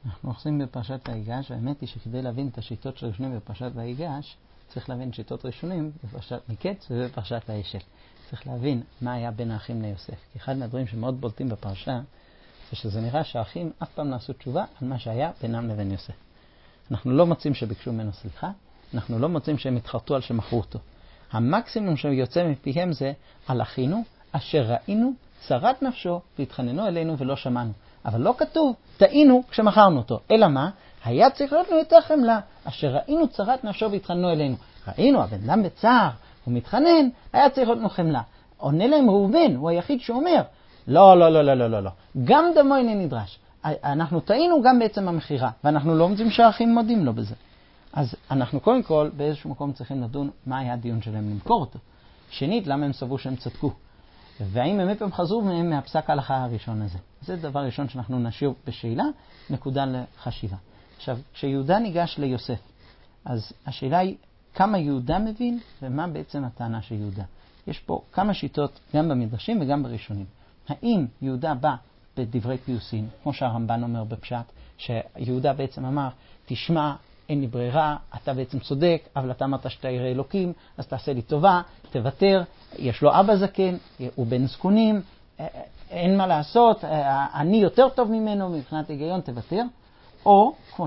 אנחנו עושים בפרשת ויגש, והאמת היא שכדי להבין את השיטות של ראשונים בפרשת ויגש, צריך להבין שיטות ראשונים בפרשת מקץ ובפרשת וישב. צריך להבין מה היה בין האחים ליוסף. כי אחד מהדברים שמאוד בולטים בפרשה, זה שזה נראה שהאחים אף פעם לא עשו תשובה על מה שהיה בינם לבין יוסף. אנחנו לא מוצאים שביקשו ממנו סליחה, אנחנו לא מוצאים שהם התחרטו על שמכרו אותו. המקסימום שיוצא מפיהם זה על אחינו, אשר ראינו, צרת נפשו, והתחננו אלינו ולא שמענו. אבל לא כתוב, טעינו כשמכרנו אותו. אלא מה? היה צריך להיות לנו יותר חמלה, אשר ראינו צרת נפשו והתחננו אלינו. ראינו, הבן אדם בצער, הוא מתחנן, היה צריך להיות לנו חמלה. עונה להם ראובן, הוא היחיד שאומר, לא, לא, לא, לא, לא, לא, לא. גם דמו איני נדרש. אנחנו טעינו גם בעצם המחירה, ואנחנו לא מוצאים שהאחים מודים לו בזה. אז אנחנו קודם כל באיזשהו מקום צריכים לדון מה היה הדיון שלהם למכור אותו. שנית, למה הם סברו שהם צדקו. והאם הם פעם חזרו מהם מהפסק ההלכה הראשון הזה. זה דבר ראשון שאנחנו נשאיר בשאלה, נקודה לחשיבה. עכשיו, כשיהודה ניגש ליוסף, אז השאלה היא כמה יהודה מבין ומה בעצם הטענה של יהודה. יש פה כמה שיטות גם במדרשים וגם בראשונים. האם יהודה בא בדברי פיוסין, כמו שהרמב"ן אומר בפשט, שיהודה בעצם אמר, תשמע, אין לי ברירה, אתה בעצם צודק, אבל אתה אמרת שאתה ירא אלוקים, אז תעשה לי טובה, תוותר, יש לו אבא זקן, הוא בן זקונים, אין מה לעשות, אני יותר טוב ממנו, מבחינת היגיון תוותר. או, כמו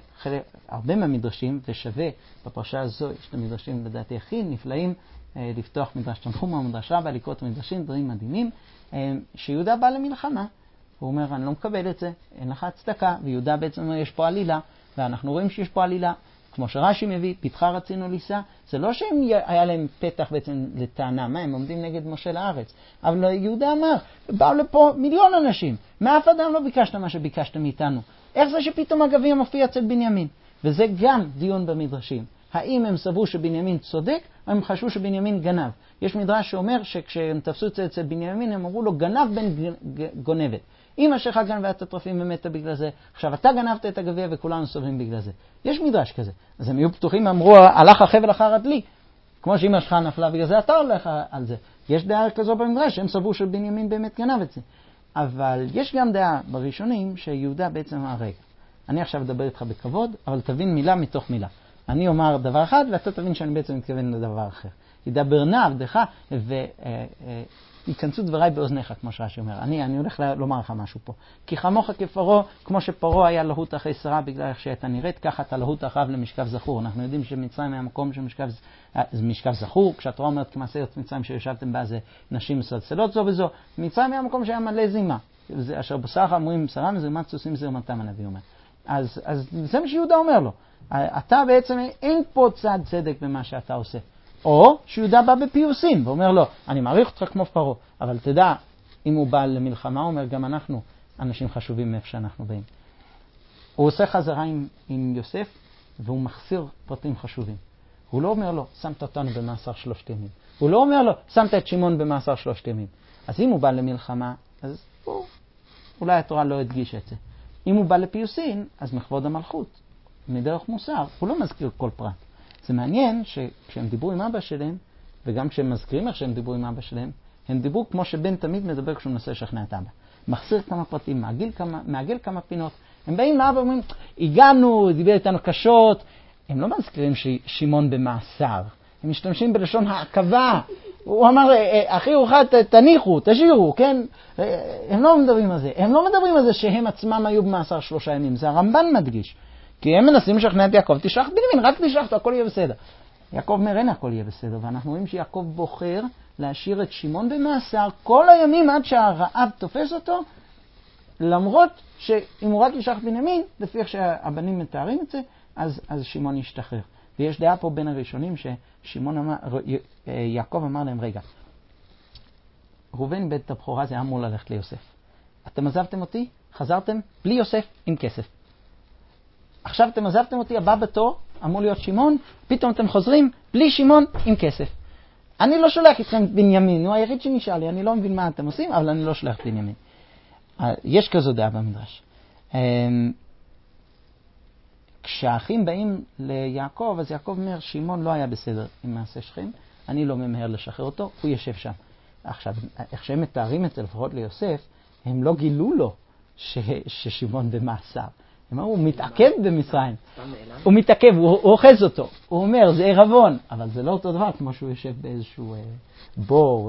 שהרבה מהמדרשים, ושווה בפרשה הזו, יש את המדרשים לדעתי הכי נפלאים, לפתוח מדרש תנחומא, מדרש רבה, לקרוא את המדרשים, דברים מדהימים, שיהודה בא למלחמה. הוא אומר, אני לא מקבל את זה, אין לך הצדקה, ויהודה בעצם אומר, יש פה עלילה, ואנחנו רואים שיש פה עלילה. כמו שרש"י מביא, פתחה רצינו לישא, זה לא שהיה להם פתח בעצם לטענה, מה, הם עומדים נגד משה לארץ. אבל יהודה אמר, באו לפה מיליון אנשים, מאף אדם לא ביקשת מה שביקשת מאיתנו. איך זה שפתאום הגביע מופיע אצל בנימין? וזה גם דיון במדרשים. האם הם סברו שבנימין צודק, או הם חשבו שבנימין גנב? יש מדרש שאומר שכשהם תפסו אצל בנימין, הם אמרו לו, גנב בן גונבת. אמא שלך גנבה את הטרפים ומתה בגלל זה, עכשיו אתה גנבת את הגביע וכולנו סובלים בגלל זה. יש מדרש כזה. אז הם יהיו פתוחים, אמרו, הלך החבל אחר הדלי. כמו שאמא שלך נפלה בגלל זה, אתה הולך על זה. יש דעה כזו במדרש, הם סברו שבנימין באמת גנב את זה. אבל יש גם דעה בראשונים שיהודה בעצם אמר, רגע, אני עכשיו אדבר איתך בכבוד, אבל תבין מילה מתוך מילה. אני אומר דבר אחד, ואתה תבין שאני בעצם מתכוון לדבר אחר. ידבר נא עבדך, ויכנסו דבריי באוזניך, כמו שרש"י אומר. אני הולך לומר לך משהו פה. כי חמוך כפרעה, כמו שפרעה היה להוט אחרי שרה, בגלל איך שהייתה נראית, ככה אתה להוט אחריו למשכב זכור. אנחנו יודעים שמצרים היה מקום של משכב זכור. כשהתורה אומרת כמעשה ארץ מצרים שישבתם בה, זה נשים מסלסלות זו וזו. מצרים היה מקום שהיה מלא זימה. אשר בסך אמורים שרה מזרימת סוסים זרמתם, הנביא אומר. אז זה מה שיהודה אומר לו. אתה בעצם, אין פה צד צדק במה שאתה עושה. או שיהודה בא בפיוסים ואומר לו, אני מעריך אותך כמו פרעה, אבל תדע, אם הוא בא למלחמה, הוא אומר, גם אנחנו אנשים חשובים מאיפה שאנחנו באים. הוא עושה חזרה עם יוסף, והוא מחסיר פרטים חשובים. הוא לא אומר לו, שמת אותנו במאסר 3 ימים. הוא לא אומר לו, שמת את שמעון במאסר 3 ימים. אז אם הוא בא למלחמה, אז אולי התורה לא הדגיש את זה. אם הוא בא לפיוסין, אז מכבוד המלכות, מדרך מוסר, הוא לא מזכיר כל פרט. זה מעניין שכשהם דיברו עם אבא שלהם, וגם כשהם מזכירים איך שהם דיברו עם אבא שלהם, הם דיברו כמו שבן תמיד מדבר כשהוא מנסה לשכנע את אבא. מחסיר כמה פרטים, מעגל כמה פינות. הם באים לאבא ואומרים, הגענו, דיבר איתנו קשות. הם לא מזכירים ששמעון במאסר. הם משתמשים בלשון העקבה. הוא אמר, אחי ורוחת, תניחו, תשאירו, כן? הם לא מדברים על זה. הם לא מדברים על זה שהם עצמם היו במאסר 3 ימים. זה הרמב"ן מדגיש. כי הם מנסים לשכנע את יעקב, תשלח בנימין, רק תשלח אותו, הכל יהיה בסדר. יעקב אומר, אין הכל יהיה בסדר, ואנחנו רואים שיעקב בוחר להשאיר את שמעון במאסר כל הימים עד שהרעב תופס אותו, למרות שאם הוא רק ישלח בנימין, לפי איך שהבנים מתארים את זה, אז שמעון ישתחרר. ויש דעה פה בין הראשונים יעקב אמר להם, רגע, ראובן בית הבכורה זה אמור ללכת ליוסף. אתם עזבתם אותי, חזרתם בלי יוסף עם כסף. עכשיו אתם עזבתם אותי, הבא בתור, אמור להיות שמעון, פתאום אתם חוזרים בלי שמעון עם כסף. אני לא שולח אתכם את בנימין, הוא היחיד שנשאר לי, אני לא מבין מה אתם עושים, אבל אני לא שולח את בנימין. יש כזו דעה במדרש. כשהאחים באים ליעקב, אז יעקב אומר, שמעון לא היה בסדר עם מעשה שכם, אני לא ממהר לשחרר אותו, הוא יושב שם. עכשיו, איך שהם מתארים את זה לפחות ליוסף, הם לא גילו לו ששמעון במאסר. הוא מתעכב במצרים. הוא מתעכב, הוא אוחז אותו. הוא אומר, זה ערבון. אבל זה לא אותו דבר כמו שהוא יושב באיזשהו בור,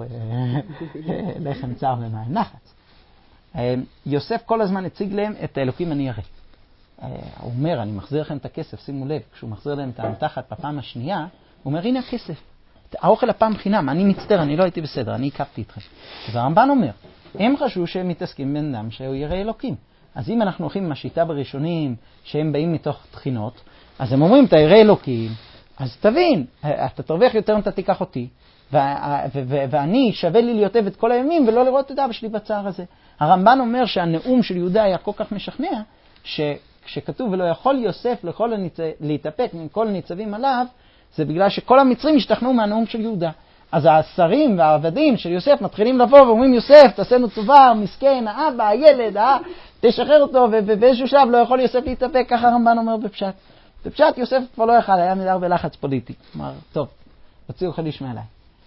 לחם צר ומים נחץ. יוסף כל הזמן הציג להם את האלוקים אני אראה. הוא אומר, אני מחזיר לכם את הכסף, שימו לב, כשהוא מחזיר להם את המתחת בפעם השנייה, הוא אומר, הנה הכסף. האוכל הפעם חינם, אני מצטער, אני לא הייתי בסדר, אני עקבתי איתכם. והרמב"ן אומר, הם חשבו שהם מתעסקים בן אדם שהוא ירא אלוקים. אז אם אנחנו הולכים עם השיטה בראשונים, שהם באים מתוך תחינות, אז הם אומרים, אתה ירא אלוקים, אז תבין, אתה תרוויח יותר אם אתה תיקח אותי, ואני שווה לי להיות עבד כל הימים, ולא לראות את אבא שלי בצער הזה. הרמב"ן אומר שהנאום של יהודה היה כל כך משכנע, שכתוב ולא יכול יוסף להתאפק מכל ניצבים עליו, זה בגלל שכל המצרים השתכנעו מהנאום של יהודה. אז השרים והעבדים של יוסף מתחילים לבוא ואומרים, יוסף, תעשינו טובה, מסכן, האבא, הילד, תשחרר אותו, ובאיזשהו שלב לא יכול יוסף להתאפק, ככה הרמב"ן אומר בפשט. בפשט יוסף כבר לא יכל, היה מדר בלחץ פוליטי. כלומר, טוב, הוציאו חליש מעליי.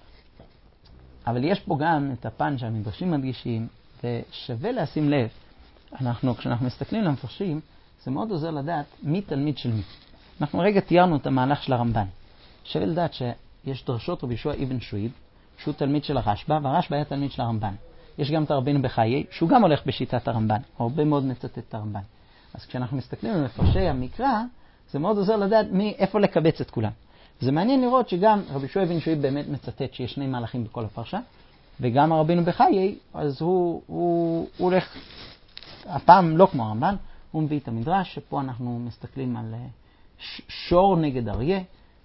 אבל יש פה גם את הפן שהמדרשים מדגישים, ושווה לשים לב, כשאנחנו מסתכלים למפרשים, זה מאוד עוזר לדעת מי תלמיד של מי. אנחנו רגע תיארנו את המהלך של הרמב"ן. שווה לדעת שיש דרשות רבי יהושע אבן שועייב, שהוא תלמיד של הרשב"א, והרשב"א היה תלמיד של הרמב"ן. יש גם את רבינו בחיי, שהוא גם הולך בשיטת הרמב"ן, הרבה מאוד מצטט את הרמב"ן. אז כשאנחנו מסתכלים על מפרשי המקרא, זה מאוד עוזר לדעת איפה לקבץ את כולם. זה מעניין לראות שגם רבי יהושע אבן שועייב באמת מצטט שיש שני מהלכים בכל הפרשה, וגם רבינו בחיי, אז הוא הולך, הפעם לא כמו הרמב"ן, הוא מביא את המדרש, שפה אנחנו מסתכלים על שור נגד אריה,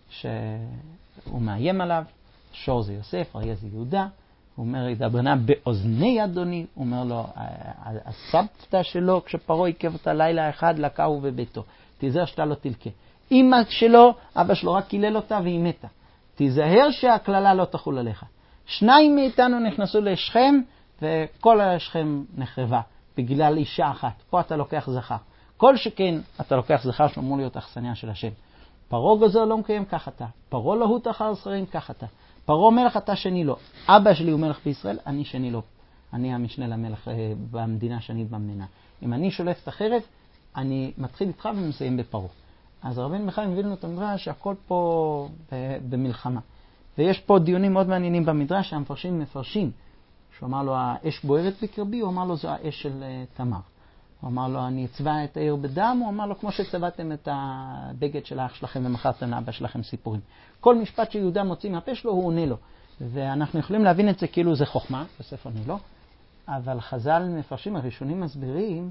שהוא מאיים עליו, שור זה יוסף, אריה זה יהודה, הוא אומר, ידברנה באוזני אדוני, הוא אומר לו, הסבתא שלו, כשפרעה עיכב אותה לילה אחד, לקהו בביתו, תיזהר שאתה לא תלכה. אמא שלו, אבא שלו רק קילל אותה והיא מתה. תיזהר שהכללה לא תחול עליך. שניים מאיתנו נכנסו לשכם, וכל השכם נחרבה, בגלל אישה אחת. פה אתה לוקח זכר. כל שכן אתה לוקח זכר שאמור להיות אכסניה של השם. פרעה גוזר לא מקיים, כך אתה. פרעה להוט אחר שרים, כך אתה. פרעה מלך, אתה שני לו. אבא שלי הוא מלך בישראל, אני שני לו. אני המשנה למלך במדינה שאני במדינה. אם אני שולף את החרב, אני מתחיל איתך ומסיים בפרעה. אז רבינו בחיי מביא לנו את המדרש שהכל פה במלחמה. ויש פה דיונים מאוד מעניינים במדרש שהמפרשים מפרשים. שהוא אמר לו, האש בוערת בקרבי, הוא אמר לו, זו האש של תמר. הוא אמר לו, אני אצבע את העיר בדם, הוא אמר לו, כמו שצבעתם את הבגד של האח שלכם ומכרתם לאבא שלכם סיפורים. כל משפט שיהודה מוציא מהפה שלו, הוא עונה לו. ואנחנו יכולים להבין את זה כאילו זה חוכמה, יוסף עונה לו, אבל חז"ל מפרשים הראשונים מסבירים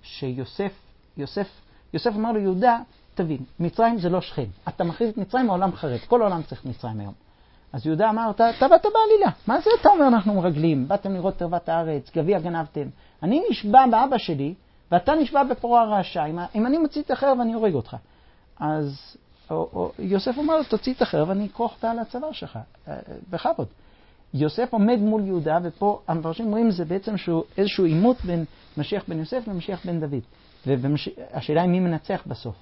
שיוסף אמר לו, יהודה, תבין, מצרים זה לא שכם. אתה מכריז את מצרים, העולם חרד. כל העולם צריך מצרים היום. אז יהודה אמר, אתה באת בעלילה. מה זה אתה אומר, אנחנו מרגלים? באתם לראות תרוות הארץ, גביע גנבתם. אני נשבע באבא שלי, ואתה נשבע בפרעה הרשע. אם אני מוציא את החרב, אני הורג אותך. אז יוסף אומר לו, תוציא את החרב, אני אכרוך אותה על הצוואר שלך. בכבוד. יוסף עומד מול יהודה, ופה המפרשים אומרים, זה בעצם איזשהו עימות בין משיח בן יוסף ומשיח בן דוד. והשאלה היא מי מנצח בסוף.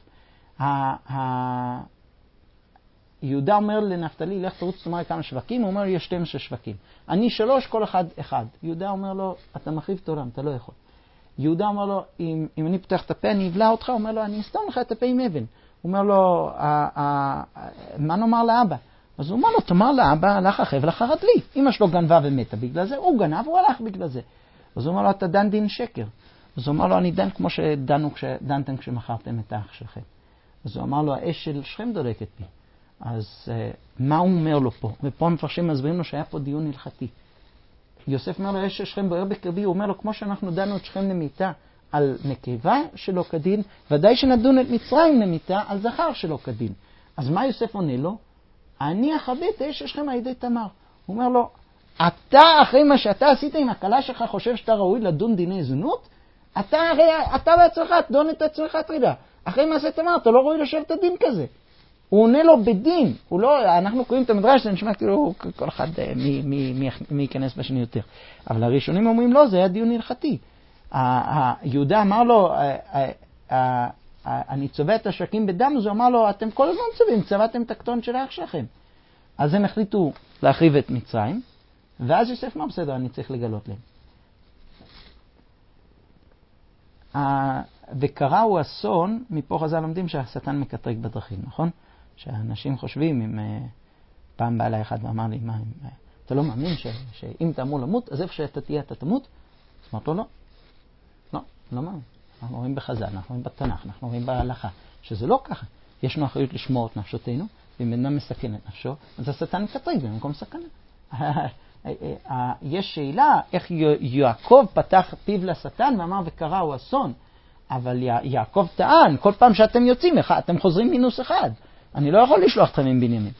יהודה אומר לנפתלי, לך תרוץ תאמר כמה שווקים, הוא אומר, יש 12 שווקים. אני 3, כל אחד 1. יהודה אומר לו, אתה מחריב את העולם, אתה לא יכול. יהודה אומר לו, אם אני פותח את הפה, אני אבלע אותך. הוא אומר לו, אני אסתום לך את הפה עם אבן. הוא אומר לו, מה נאמר לאבא? אז הוא אומר לו, תאמר לאבא, הלך החבל אחרת לי. אמא שלו גנבה ומתה בגלל זה, הוא גנב, הוא הלך בגלל זה. אז הוא אומר לו, אתה דן דין שקר. אז הוא אומר לו, אני דן כמו שדנתם כשמכרתם את האח שלכם. אז הוא אמר לו, האש של שכם דולקת בי. אז מה הוא אומר לו פה? ופה המפרשים מסבירים לו שהיה פה דיון הלכתי. יוסף אומר לו, האש של שכם בוער בקרבי, הוא אומר לו, כמו שאנחנו דנו את שכם למיתה על נקבה שלא כדין, ודאי שנדון את מצרים למיתה על זכר שלא כדין. אז מה יוסף עונה לו? אני אכבה את האש של שכם על ידי תמר. הוא אומר לו, אתה אחרי מה שאתה עשית עם הכלה שלך חושב שאתה ראוי לדון דיני זונות? אתה בעצמך תדון את עצמך תרידה. אחרי מעשה תמר אתה לא ראוי לשבת את הדין כזה. הוא עונה לו בדין. אנחנו קוראים את המדרש, זה נשמע כאילו כל אחד מי ייכנס בשני יותר. אבל הראשונים אומרים לא, זה היה דיון הלכתי. יהודה אמר לו, אני צובע את השווקים בדם, אז הוא אמר לו, אתם כל הזמן צובעים, צבעתם את הקטון של האח שלכם. אז הם החליטו להחריב את מצרים, ואז יוסף אמר, בסדר, אני צריך לגלות להם. וקרה הוא אסון, מפה חז"ל לומדים שהשטן מקטרג בדרכים, נכון? שאנשים חושבים, אם פעם בא אליי אחד ואמר לי, מה, אתה לא מאמין שאם אתה אמור למות, אז איפה שאתה תהיה אתה תמות? אז אמרת לו, לא. לא מאמין. אנחנו רואים בחז"ל, אנחנו רואים בתנ"ך, אנחנו רואים בהלכה, שזה לא ככה. יש לנו אחריות לשמור את נפשותינו, ואם אדם מסכן את נפשו, אז השטן מקטרג במקום סכנה. יש שאלה איך יעקב פתח פיו לשטן ואמר וקרה הוא אסון, אבל יעקב טען, כל פעם שאתם יוצאים, אתם חוזרים -1. אני לא יכול לשלוח אתכם עם בנימין.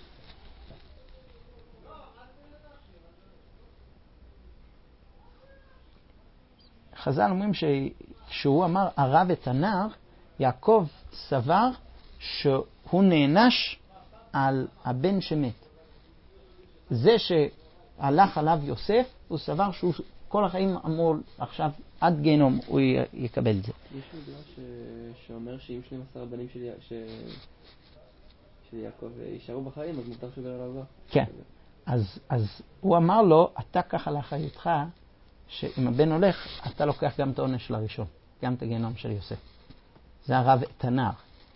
חז"ל אומרים שכשהוא אמר ערב את הנער, יעקב סבר שהוא נענש על הבן שמת. זה שהלך עליו יוסף, הוא סבר שהוא כל החיים אמור עכשיו עד גיהנום הוא יקבל את זה. יש מדרש שאומר שאם 12 הבנים של יעקב יישארו בחיים, אז מותר שהוא יגאל עליו. כן. אז הוא אמר לו, אתה ככה לאחריותך, שאם הבן הולך, אתה לוקח גם את העונש של הראשון, גם את הגיהנום של יוסף. זה הרב את הנער.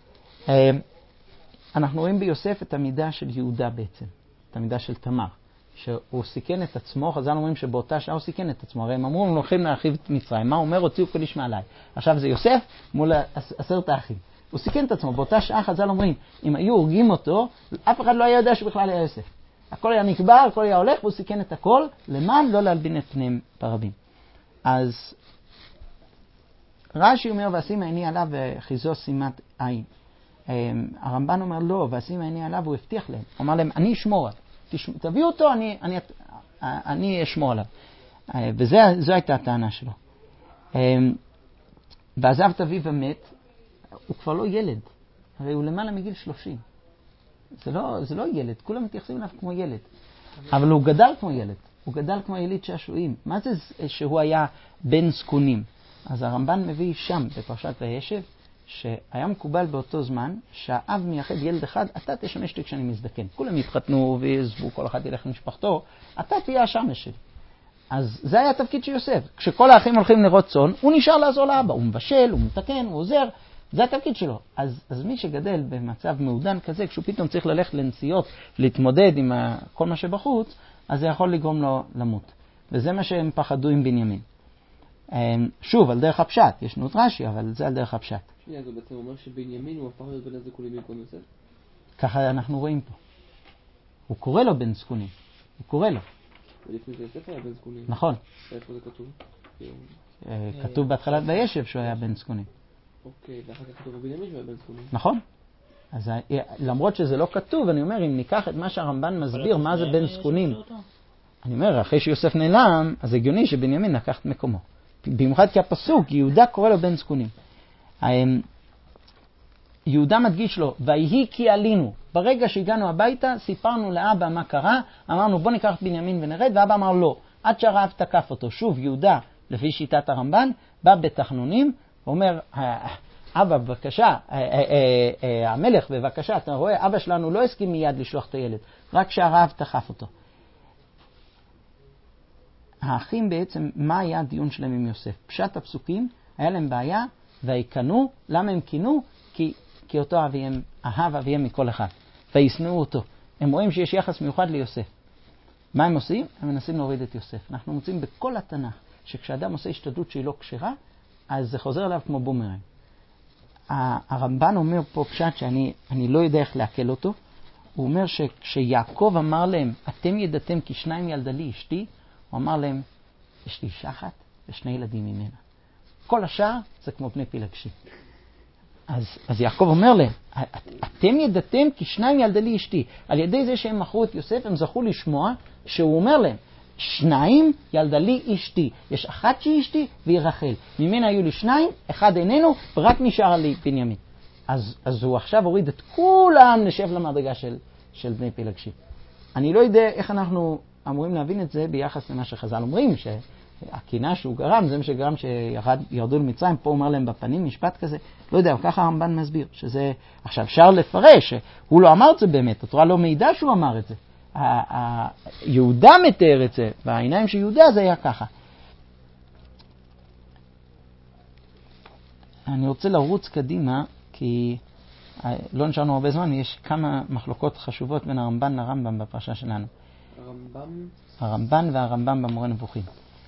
אנחנו רואים ביוסף את המידה של יהודה בעצם, את המידה של תמר, שהוא סיכן את עצמו, חז"ל אומרים שבאותה שעה הוא סיכן את עצמו, הרי הם אמרו, הם הולכים להרחיב את מצרים, מה הוא אומר? הוציאו כל איש מעליי. עכשיו זה יוסף מול 10 האחים. הוא סיכן את עצמו, באותה שעה חז"ל אומרים, אם היו הורגים אותו, אף אחד לא היה יודע שבכלל היה יוסף. הכל היה נקבר, הכל היה הולך, והוא סיכן את הכל, למען לא להלבין את פניהם ברבים. אז רש"י אומר, ואשים עיני עליו וחיזו שימת עין. הרמב"ן אומר לא, ואשים עיני עליו, הוא הבטיח להם. הוא אמר להם, אני אשמור עליו. תביאו אותו, אני אשמור עליו. וזו הייתה הטענה שלו. ועזב את אביו ומת, הוא כבר לא ילד. הרי הוא למעלה מגיל 30. זה לא ילד, כולם מתייחסים אליו כמו ילד. אבל הוא גדל כמו ילד. הוא גדל כמו יליד שעשועים. מה זה שהוא היה בן זקונים? אז הרמב"ן מביא שם בפרשת וישב, שהיה מקובל באותו זמן שהאב מייחד ילד אחד, אתה תשמש לי כשאני מזדקן. כולם יתחתנו ויעזבו, כל אחד ילך למשפחתו, אתה תהיה השמש שלי. אז זה היה התפקיד של יוסף. כשכל האחים הולכים לראות צאן, הוא נשאר לעזור לאבא. הוא מבשל, הוא מתקן, הוא עוזר. זה התפקיד שלו. אז מי שגדל במצב מעודן כזה, כשהוא פתאום צריך ללכת לנסיעות, להתמודד עם כל מה שבחוץ, אז זה יכול לגרום לו למות. וזה מה שהם פחדו עם בנימין. שוב, על דרך הפשט. יש נות רש"י, אבל זה על דרך הפשט. שנייה, זה בעצם אומר שבנימין הוא הפך להיות בן הזקונים במקום יוסף? ככה אנחנו רואים פה. הוא קורא לו בן זקונים. הוא קורא לו. ולפני זה יוסף היה בן זקונים. נכון. איפה זה כתוב? כתוב בהתחלת וישב שהוא היה בן זקונים. אוקיי, ואחר כך כתוב בבנימין שהוא היה בן זקונים. נכון. אז למרות שזה לא כתוב, אני אומר, אם ניקח את מה שהרמב"ן מסביר, מה זה בן זקונים. אני אומר, אחרי שיוסף נעלם, אז הגיוני שבנימין לקח את מקומו. במיוחד כי הפסוק, יהודה קורא לו בן זקונים. יהודה מדגיש לו, ויהי כי עלינו. ברגע שהגענו הביתה, סיפרנו לאבא מה קרה, אמרנו בוא ניקח בנימין ונרד, ואבא אמר לא, עד שהרעב תקף אותו. שוב, יהודה, לפי שיטת הרמב"ן, בא בתחנונים, ואומר, אבא בבקשה, המלך בבקשה, אתה רואה, אבא שלנו לא הסכים מיד לשלוח את הילד, רק שהרעב תקף אותו. האחים בעצם, מה היה הדיון שלהם עם יוסף? פשט הפסוקים, היה להם בעיה, ויקנו, למה הם קינו? כי אותו אהב אביהם מכל אחד, וישנאו אותו. הם רואים שיש יחס מיוחד ליוסף. מה הם עושים? הם מנסים להוריד את יוסף. אנחנו מוצאים בכל התנ"ך, שכשאדם עושה השתדלות שהיא לא כשרה, אז זה חוזר אליו כמו בומרנג. הרמב"ן אומר פה פשט שאני לא יודע איך להקל אותו. הוא אומר שכשיעקב אמר להם, אתם ידעתם כי 2 ילדה לי אשתי, הוא אמר להם, יש לי אישה אחת ו2 ילדים ממנה. כל השאר זה כמו בני פילגשי. אז יעקב אומר להם, אתם ידעתם כי 2 ילדה לי אשתי. על ידי זה שהם מכרו את יוסף, הם זכו לשמוע שהוא אומר להם, 2 ילדה לי אשתי. יש אחת שהיא אשתי והיא רחל. ממנה היו לי 2, אחד איננו, ורק נשאר לי בנימין. אז הוא עכשיו הוריד את כולם לשב למדרגה של בני פילגשי. אני לא יודע איך אנחנו אמורים להבין את זה ביחס למה שחז"ל אומרים, שהקינה שהוא גרם, זה מה שגרם שירדו למצרים, פה הוא אומר להם בפנים משפט כזה, לא יודע, ככה הרמב"ן מסביר, שזה, עכשיו אפשר לפרש, הוא לא אמר את זה באמת, התורה לא מעידה שהוא אמר את זה, יהודה מתאר את זה, והעיניים של יהודה זה היה ככה. אני רוצה לרוץ קדימה, כי לא נשארנו הרבה זמן, יש כמה מחלוקות חשובות בין הרמב"ן לרמב"ם בפרשה שלנו. הרמב"ן והרמב"ם במורה נבוכים.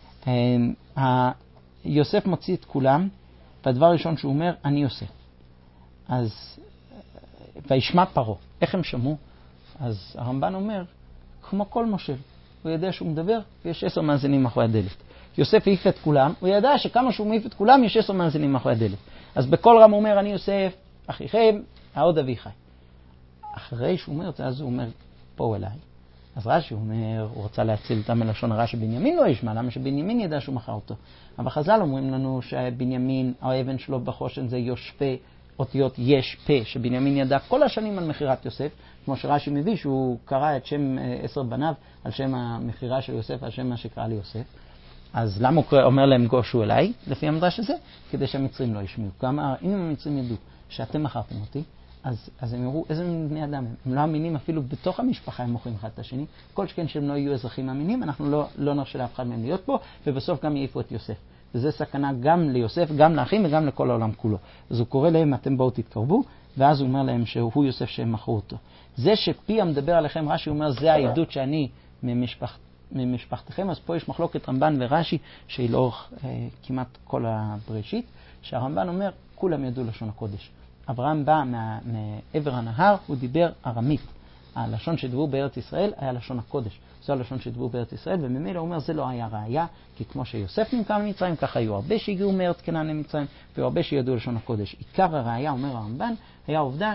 יוסף מוציא את כולם, והדבר הראשון שהוא אומר, אני יוסף. אז, וישמע פרעה. איך הם שמעו? אז הרמב"ן אומר, כמו כל מושל, הוא יודע שהוא מדבר, ויש 10 מאזינים מאחורי הדלת. יוסף העיף את כולם, הוא ידע שכמה שהוא מעיף את כולם, יש 10 מאזינים מאחורי הדלת. אז בכל רם הוא אומר, אני יוסף, אחיכם, העוד אביחי. אחרי שהוא אומר, אז הוא אומר, פה אליי. אז רש"י אומר, הוא רוצה להציל אותם מלשון הרע שבנימין לא ישמע, למה שבנימין ידע שהוא מכר אותו. אבל חז"ל אומרים לנו שבנימין, האבן שלו בחושן זה יושפה, אותיות יש פה, שבנימין ידע כל השנים על מחירת יוסף, כמו שרש"י מביא שהוא קרא את שם 10 בניו על שם המחירה של יוסף, על שם מה שקרא ליוסף. אז למה הוא אומר להם גושו אליי, לפי המדרש הזה? כדי שהמצרים לא ישמיעו. כמה, אם המצרים ידעו שאתם מכרתם אותי, אז הם יראו איזה בני אדם הם. הם לא אמינים אפילו בתוך המשפחה, הם מוכרים אחד את השני. כל שכן שהם לא יהיו אזרחים אמינים, אנחנו לא נרשה לאף אחד מהם להיות פה, ובסוף גם יעיפו את יוסף. וזה סכנה גם ליוסף, גם לאחים וגם לכל העולם כולו. אז הוא קורא להם, אתם בואו תתקרבו, ואז הוא אומר להם שהוא יוסף שהם מכרו אותו. זה שפי המדבר עליכם, רש"י אומר, זה העדות שאני ממשפחתכם, אז פה יש מחלוקת רמב"ן ורש"י, שהיא לאורך כמעט כל הבראשית, שהרמב"ן אומר, כולם ידעו לשון הקודש. אברהם בא מעבר הנהר, הוא דיבר ארמית. הלשון שדברו בארץ ישראל היה לשון הקודש. זו הלשון שדברו בארץ ישראל, וממילא הוא אומר, זה לא היה ראיה, כי כמו שיוסף נמכר למצרים, ככה היו הרבה שהגיעו מארץ כנען למצרים, והיו הרבה שידעו לשון הקודש. עיקר הראיה, אומר הרמב"ן, היה העובדה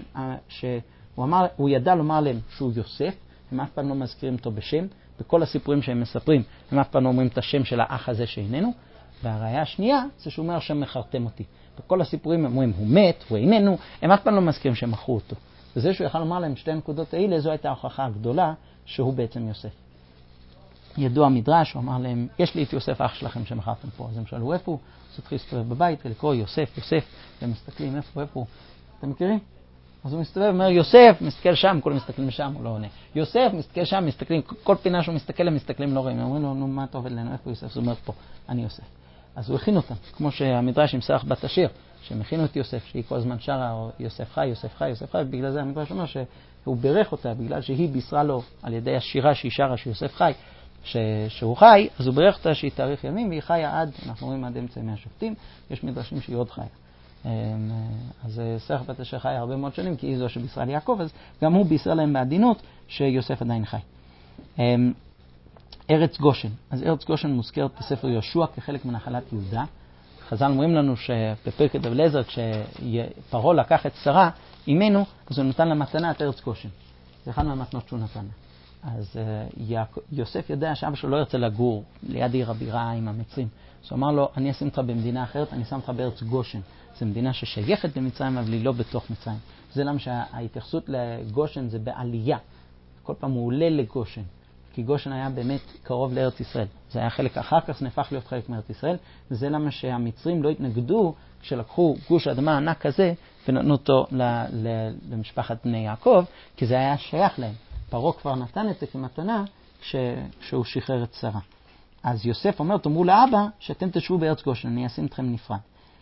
שהוא ידע לומר להם שהוא יוסף, הם אף פעם לא מזכירים אותו בשם, בכל הסיפורים שהם מספרים, הם אף פעם לא אומרים את השם של האח הזה שאיננו, והראיה השנייה זה שהוא אומר שמכרתם אותי. בכל הסיפורים הם אומרים, הוא מת, הוא איננו, הם אף פעם לא מזכירים שהם מכרו אותו. וזה שהוא יכל לומר להם שתי הנקודות האלה, זו הייתה ההוכחה הגדולה שהוא בעצם יוסף. ידוע המדרש, הוא אמר להם, יש לי את יוסף אח שלכם שמכרתם פה. אז הם שאלו איפה הוא, אז התחיל להסתובב בבית ולקרוא יוסף, יוסף, והם מסתכלים איפה הוא. אתם מכירים? אז הוא מסתובב, אומר יוסף, מסתכל שם, כולם מסתכלים שם, הוא לא עונה. יוסף, מסתכל שם, מסתכלים, כל פינה שהוא מסתכל, הם מסתכלים לא רואים. הם אומרים לו, נו, מה אתה עובד לנו? איפה יוסף? אז הוא אומר פה, אני יוסף. אז הוא הכין אותם, כמו שהמדרש עם שרח בת אשיר, שהם הכינו את יוסף, שהיא כל הזמן שרה, יוסף חי, יוסף חי, יוסף חי, ובגלל זה המדרש אומר שהוא בירך אותה, בגלל שהיא בישרה לו על ידי השירה שהיא שרה שיוסף חי, שהוא חי, אז הוא בירך אותה שהיא תאריך ימים, והיא חיה עד, אנחנו רואים עד אמצע ימי השופטים, יש מדרשים שהיא עוד חיה. אז שרח בת אשיר חי הרבה מאוד שנים, כי היא זו שבישרה ליעקב, אז גם הוא בישרה להם בעדינות שיוסף עדיין חי. ארץ גושן. אז ארץ גושן מוזכרת בספר יהושע כחלק מנחלת יהודה. חז"ל אומרים לנו שבפרק דוד אליעזר, כשפרעה לקח את שרה אימנו, אז הוא נתן לה מתנה את ארץ גושן. זה אחד מהמתנות שהוא נתן לה. אז יוסף יודע שאבא שלו לא ירצה לגור ליד עיר הבירה עם המצרים. אז הוא אמר לו, אני אשים אותך במדינה אחרת, אני שם אותך בארץ גושן. זו מדינה ששייכת למצרים, אבל היא לא בתוך מצרים. זה למה שההתייחסות לגושן זה בעלייה. כל פעם הוא עולה לגושן. כי גושן היה באמת קרוב לארץ ישראל. זה היה חלק אחר כך, זה נהפך להיות חלק מארץ ישראל, וזה למה שהמצרים לא התנגדו כשלקחו גוש אדמה ענק כזה ונתנו אותו למשפחת בני יעקב, כי זה היה שייך להם. פרעה כבר נתן את זה כמתנה כשהוא שחרר את שרה. אז יוסף אומר, תאמרו לאבא שאתם תשבו בארץ גושן, אני אשים אתכם נפרד.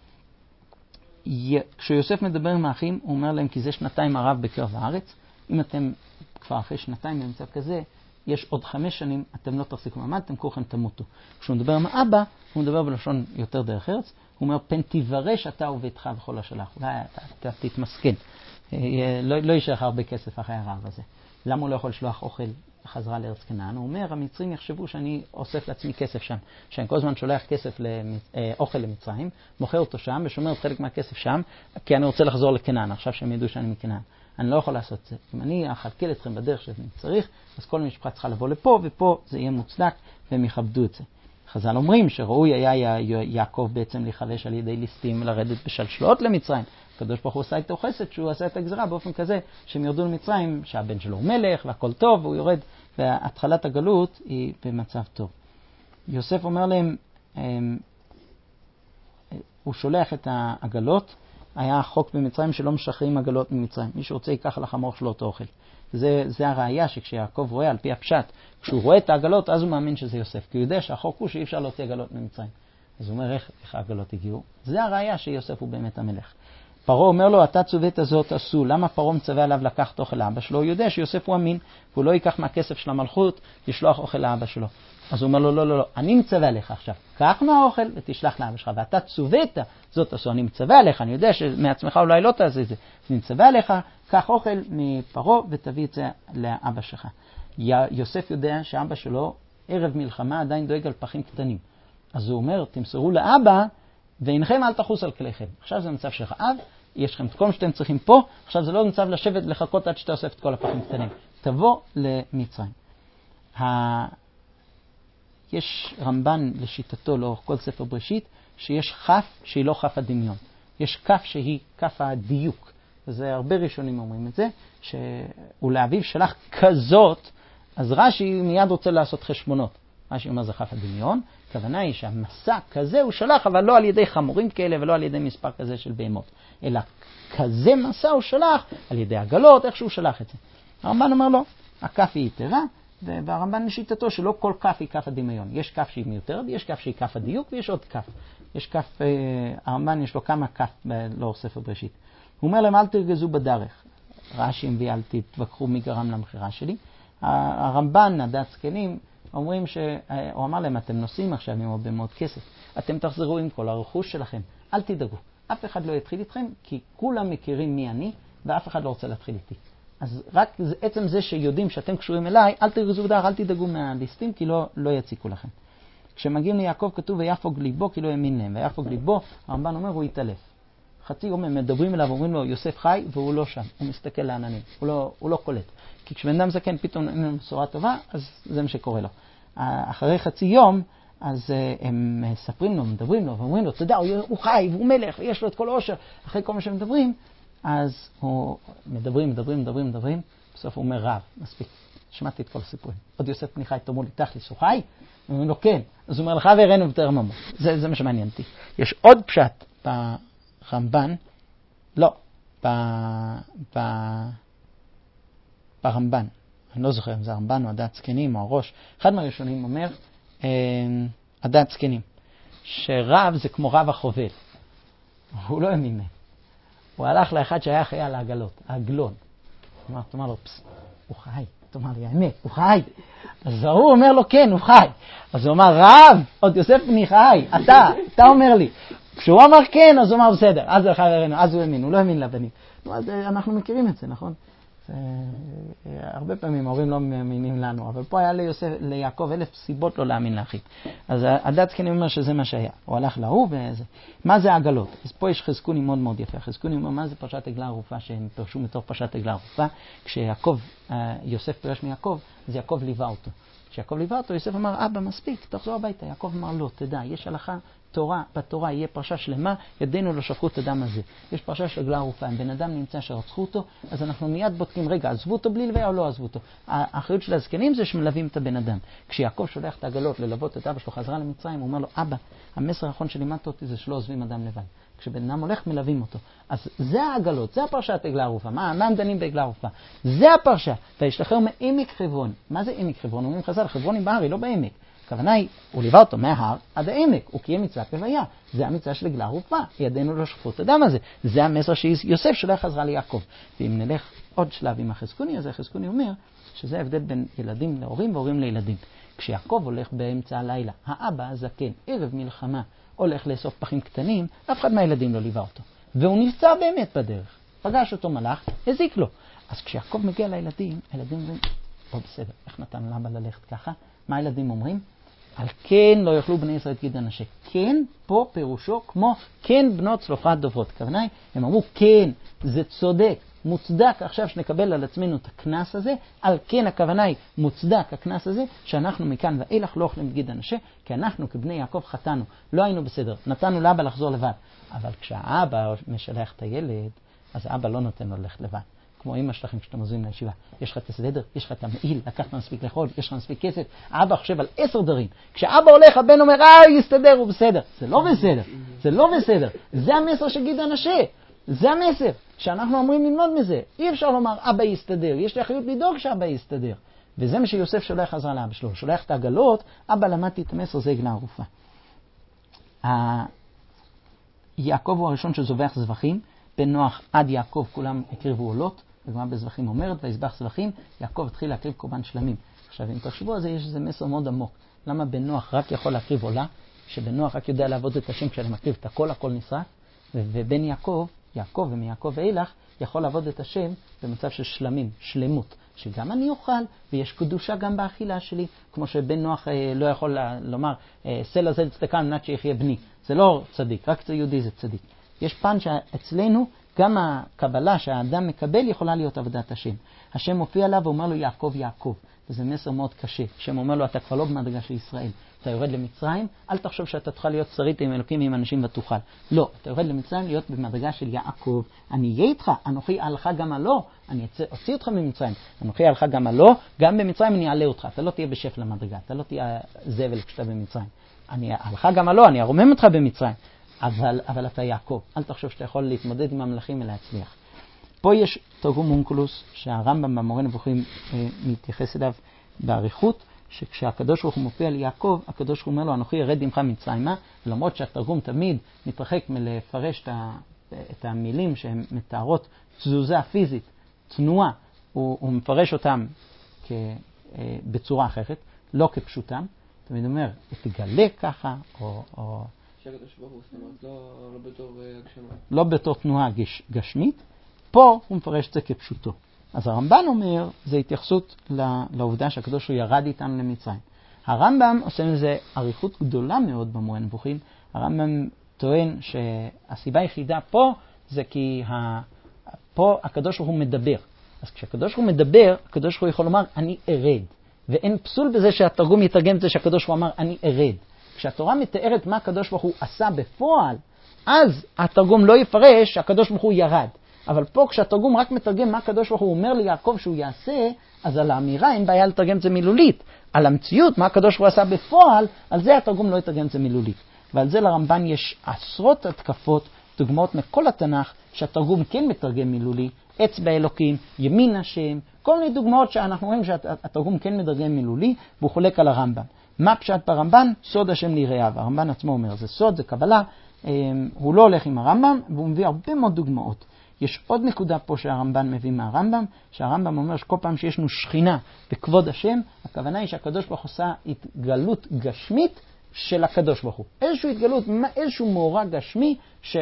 כשיוסף מדבר עם האחים, הוא אומר להם, כי זה 2 ערב בקרב הארץ, אם אתם כבר אחרי 2 במצב כזה, יש עוד 5 שנים, אתם לא תחזיקו מעמד, אתם כולכם תמותו. כשהוא מדבר עם האבא, הוא מדבר בלשון יותר דרך ארץ, הוא אומר, פן תיברש אתה וביתך וכל השלח. אולי אתה תתמסכן. לא יישאר הרבה כסף אחרי הרעב הזה. למה הוא לא יכול לשלוח אוכל חזרה לארץ כנען? הוא אומר, המצרים יחשבו שאני אוסף לעצמי כסף שם, שאני כל הזמן שולח כסף אוכל למצרים, מוכר אותו שם ושומר חלק מהכסף שם, כי אני רוצה לחזור לכנען, עכשיו שהם ידעו שאני מכנען. אני לא יכול לעשות זה. אם אני אכלכל אתכם בדרך שאני צריך, אז כל משפחה צריכה לבוא לפה, ופה זה יהיה מוצדק, והם יכבדו את זה. חז"ל אומרים שראוי היה יעקב בעצם להיחלש על ידי ליסטים, לרדת בשלשלות למצרים. הקדוש ברוך הוא עשה איתו חסד, שהוא עשה את הגזרה באופן כזה, שהם ירדו למצרים, שהבן שלו הוא מלך, והכל טוב, והוא יורד, והתחלת הגלות היא במצב טוב. יוסף אומר להם, הוא שולח את העגלות, היה חוק במצרים שלא משחררים עגלות ממצרים. מי שרוצה ייקח על החמור שלו אותו אוכל. זה הראיה שכשיעקב רואה על פי הפשט, כשהוא רואה את העגלות, אז הוא מאמין שזה יוסף. כי הוא יודע שהחוק הוא שאי אפשר להוציא עגלות ממצרים. אז הוא אומר, איך העגלות הגיעו? זה הראיה שיוסף הוא באמת המלך. פרעה אומר לו, אתה צוות הזאת עשו. למה פרעה מצווה עליו לקחת אוכל לאבא שלו? הוא יודע שיוסף הוא אמין, והוא לא ייקח מהכסף של המלכות לשלוח אוכל לאבא שלו. אז הוא אומר לו, לא, אני מצווה עליך עכשיו. קח מהאוכל ותשלח לאבא שלך. ואתה צוות זאת עשו. אני מצווה עליך, אני יודע שמעצמך אולי לא תעשה את זה. אני מצווה עליך, קח אוכל מפרעה ותביא את זה לאבא שלך. יוסף יודע שאבא שלו ערב מלחמה עדיין דואג על פחים קטנים. אז הוא אומר, תמסרו לאבא, ואינכם אל תחוס על כליכם. עכשיו זה מצב של רעב, יש לכם את כל מה שאתם צריכים פה, עכשיו זה לא מצב לשבת לחכות עד שאתה אוסף את כל הפחים קטנים. תבוא למצרים. יש רמב"ן לשיטתו לאורך כל ספר בראשית, שיש כף שהיא לא כף הדמיון. יש כף שהיא כף הדיוק. וזה הרבה ראשונים אומרים את זה, ולאביו שלח כזאת, אז רש"י מיד רוצה לעשות חשבונות. רש"י אומר זה כף הדמיון, הכוונה היא שהמסע כזה הוא שלח, אבל לא על ידי חמורים כאלה ולא על ידי מספר כזה של בהמות, אלא כזה מסע הוא שלח על ידי עגלות, איך שהוא שלח את זה. הרמב"ן אומר לו, הכף היא יתרה, והרמב"ן לשיטתו שלא כל כף היא כף הדמיון. יש כף שהיא מיותרת, יש כף שהיא כף הדיוק ויש עוד כף. יש כף, הרמב"ן יש לו כמה כף לאור ספר בראשית. הוא אומר להם, אל תרגזו בדרך. רש"י מביא, אל תתווכחו מי גרם למחירה שלי. הרמב"ן, הדת זקנים, אומרים הוא אמר להם, אתם נוסעים עכשיו עם הרבה מאוד כסף. אתם תחזרו עם כל הרכוש שלכם. אל תדאגו. אף אחד לא יתחיל איתכם, כי כולם מכירים מי אני, ואף אחד לא רוצה להתחיל איתי. אז רק עצם זה שיודעים שאתם קשורים אליי, אל תרגזו בדרך, אל תדאגו מהליסטים, כי לא יציקו לכם. כשמגיעים ליעקב כתוב, ויפוג ליבו, כי לא האמין להם. ויפוג ליבו, הרמב"ן אומר, הוא יתעלף. חצי יום הם מדברים אליו, אומרים לו, יוסף חי, והוא לא שם. הוא מסתכל לעננים. הוא לא קולט. כי כשבן אדם זקן פתאום אין לו בשורה טובה, אז זה מה שקורה לו. אחרי חצי יום, אז הם מספרים לו, מדברים לו, ואומרים לו, תדע, הוא חי, והוא מלך, ויש לו את כל העושר. אחרי כל מה שהם מדברים, אז הוא מדברים, בסוף הוא אומר, רב, מספיק. שמעתי את כל הסיפורים. עוד יוסף בני חי, תאמרו לי, תכלס, הוא חי? הוא אומר לו, כן. אז הוא אומר לך, והראינו יותר ממות. זה מה שמעניין אותי. יש עוד פשט ברמב"ן, לא, ברמב"ן. אני לא זוכר אם זה הרמב"ן או הדת זקנים או הראש. אחד מהראשונים אומר, הדת זקנים, שרב זה כמו רב החובל. הוא לא האמין להם. הוא הלך לאחד שהיה אחראי על העגלות, העגלון. תאמר לו, הוא חי. תאמר לי, האמת, הוא חי. אז הוא אומר לו, כן, הוא חי. אז הוא אמר, רב, עוד יוסף בני חי, אתה אומר לי. כשהוא אמר כן, אז הוא אמר, בסדר, אז הוא חי, אז הוא האמין, הוא לא האמין לבנים. אז אנחנו מכירים את זה, נכון? הרבה פעמים ההורים לא מאמינים לנו, אבל פה היה ליעקב 1000 סיבות לא להאמין לאחיו. אז הדת זקנים אומר שזה מה שהיה. הוא הלך להוא וזה. מה זה העגלות? אז פה יש חזקוני מאוד מאוד יפה. חזקוני אומר, מה זה פרשת עגלה ערופה שהם פרשו מתוך פרשת עגלה ערופה? כשיעקב, יוסף פרש מיעקב, אז יעקב ליווה אותו. כשיעקב ליווה אותו, יוסף אמר, אבא, מספיק, תחזור הביתה. יעקב אמר, לא, תדע, יש הלכה בתורה יהיה פרשה שלמה, ידינו לא שפכו את הדם הזה. יש פרשה של עגלה ערופה, אם בן אדם נמצא שרצחו אותו, אז אנחנו מיד בודקים, רגע, עזבו אותו בלי לוויה או לא עזבו אותו. האחריות של הזקנים זה שמלווים את הבן אדם. כשיעקב שולח את העגלות ללוות את אבא שלו חזרה למצרים, הוא אומר לו, אבא, המסר האחרון שלימדת אותי זה שלא עוזבים אדם לבד. כשבן אדם הולך מלווים אותו. אז זה העגלות, זה הפרשת עגלה ערופה. מה הם דנים בעגלה ערופה? זה הפרשה. וישלחהו מעמק חברון. מה זה עמק חברון? אומרים חז"ל, חברון היא בהר, היא לא בעמק. הכוונה היא, הוא ליווה אותו מההר עד העמק, הוא קיים מצוות לוויה. זה המצווה של עגלה ערופה, ידינו לא שפכו את הדם הזה. זה המסר שיוסף שולח חזרה ליעקב. ואם נלך עוד שלב עם החזקוני, אז החזקוני אומר שזה ההבדל בין ילדים להורים והורים לילדים. כשיעקב הולך באמצע הלילה, האבא הזקן, ערב מלחמה, הולך לאסוף פחים קטנים, אף אחד מהילדים לא ליווה אותו. והוא נפצע באמת בדרך. פגש אותו מלאך, הזיק לו. אז כשיעקב מגיע לילדים, הילדים אומרים, לא בסדר, איך נתן לאבא ללכת ככה? מה הילדים אומרים? על כן לא יאכלו בני ישראל את גיד הנשה. כן, פה פירושו כמו כן בנות צלופחד דוברות. הכוונה, הם אמרו כן, זה צודק, מוצדק עכשיו שנקבל על עצמנו את הכנס הזה, על כן הכוונה היא מוצדק הכנס הזה, שאנחנו מכאן ואילך לא אוכלים את גיד הנשה, כי אנחנו כבני יעקב חטאנו, לא היינו בסדר, נתנו לאבא לחזור לבד. אבל כשהאבא משלח את הילד, אז האבא לא נותן לו ללכת לבד. כמו אמא שלכם כשאתם עוזבים לישיבה. יש לך את הסדר, יש לך את המעיל, לקחת מספיק לאכול, יש לך מספיק כסף. האבא חושב על 10 דברים. כשאבא הולך, הבן אומר, יסתדר, הוא בסדר. זה לא בסדר. זה לא בסדר. זה המסר של גיד הנשה. זה המסר שאנחנו אמורים ללמוד מזה. אי אפשר לומר, אבא יסתדר. יש לי אחריות לדאוג שאבא יסתדר. וזה מה שיוסף שולח חזרה לאבא שלו. שולח את העגלות, אבא למדתי את המסר, זה עגלה ערופה. יעקב הוא הראשון שזובח זבחים, בן נוח עד יעקב כולם הקריבו עולות, וגמרא בזבחים אומרת, ויזבח זבחים, יעקב התחיל להקריב קורבן שלמים. עכשיו, אם תחשבו על זה, יש איזה מסר מאוד עמוק. למה בן נוח רק יכול להקריב עולה, שבן נוח רק יודע לעבוד את השם כשאני מקריב את הכל נשרף, ובן יעקב, יעקב ומיעקב ואילך, יכול לעבוד את השם במצב של שלמים, שלמות, שגם אני אוכל, ויש קדושה גם באכילה שלי, כמו שבן נוח לא יכול לומר, סלע זה צדקה על מנת שיחיה בני. זה לא צדיק, רק אצל יהודי זה צדיק. יש פן שאצלנו, גם הקבלה שהאדם מקבל יכולה להיות עבודת השם. השם מופיע עליו ואומר לו יעקב יעקב, וזה מסר מאוד קשה. השם אומר לו אתה כבר לא במדרגה של ישראל, אתה יורד למצרים, אל תחשוב שאתה תוכל להיות שרית עם אלוקים עם אנשים ותוכל. לא, אתה יורד למצרים להיות במדרגה של יעקב, אני אהיה איתך, אנוכי אעלך גם עלו, אני אוציא אותך ממצרים, אנוכי אעלך גם עלו, גם במצרים אני אעלה אותך, אתה לא תהיה בשפל המדרגה, אתה לא תהיה זבל כשאתה במצרים. אני אעלך גם עלו, אני ארומם אותך במצרים. אבל אתה יעקב, אל תחשוב שאתה יכול להתמודד עם המלאכים ולהצליח. פה יש תרגום אונקלוס שהרמב"ם במורה נבוכים מתייחס אליו בעריכות, שכשהקדוש ברוך הוא מופיע ליעקב, הקדוש ברוך הוא אומר לו אנוכי ירד עמך מצרימה, ולמרות שהתרגום תמיד מתרחק מלפרש את המילים שהן מתארות תזוזה פיזית, תנועה, הוא מפרש אותם בצורה אחרת, לא כפשוטם. תמיד אומר, תגלה ככה, או שהקדוש ברוך הוא, זאת אומרת, לא בתור הגשמה. לא בתור תנועה גשמית. פה הוא מפרש את זה כפשוטו. אז הרמב"ן אומר, זה התייחסות לעובדה שהקדוש הוא ירד איתנו למצרים. הרמב"ם עושה מזה עריכות גדולה מאוד במורה נבוכים. הרמב"ם טוען שהסיבה היחידה פה זה כי פה הקדוש הוא מדבר. אז כשהקדוש הוא מדבר, הקדוש הוא יכול לומר אני ארד. ואין פסול בזה שהתרגום יתרגם את זה שהקדוש הוא אמר אני ארד. כשהתורה מתארת מה הקדוש ברוך הוא עשה בפועל, אז התרגום לא יפרש שהקדוש ברוך הוא ירד. אבל פה כשהתרגום רק מתרגם מה הקדוש ברוך הוא אומר ליעקב שהוא יעשה, אז על האמירה אין בעיה לתרגם את זה מילולית. על המציאות, מה הקדוש ברוך הוא עשה בפועל, על זה התרגום לא יתרגם את זה מילולית. ועל זה לרמב"ן יש עשרות התקפות, דוגמאות מכל התנ"ך, שהתרגום כן מתרגם מילולי, אצבע אלוקים, ימין השם, כל מיני דוגמאות שאנחנו רואים שהתרגום כן מתרגם מילולי, והוא חולק על הרמב"ן. מה פשט ברמב"ן? סוד השם ליראיו. הרמב"ן עצמו אומר, זה סוד, זה קבלה. הוא לא הולך עם הרמב"ם, והוא מביא הרבה מאוד דוגמאות. יש עוד נקודה פה שהרמב"ן מביא מהרמב"ם, שהרמב"ם אומר שכל פעם שיש לנו שכינה בכבוד השם, הכוונה היא שהקדוש ברוך הוא עושה התגלות גשמית של הקדוש ברוך הוא. איזושהי התגלות, איזשהו מאורע גשמי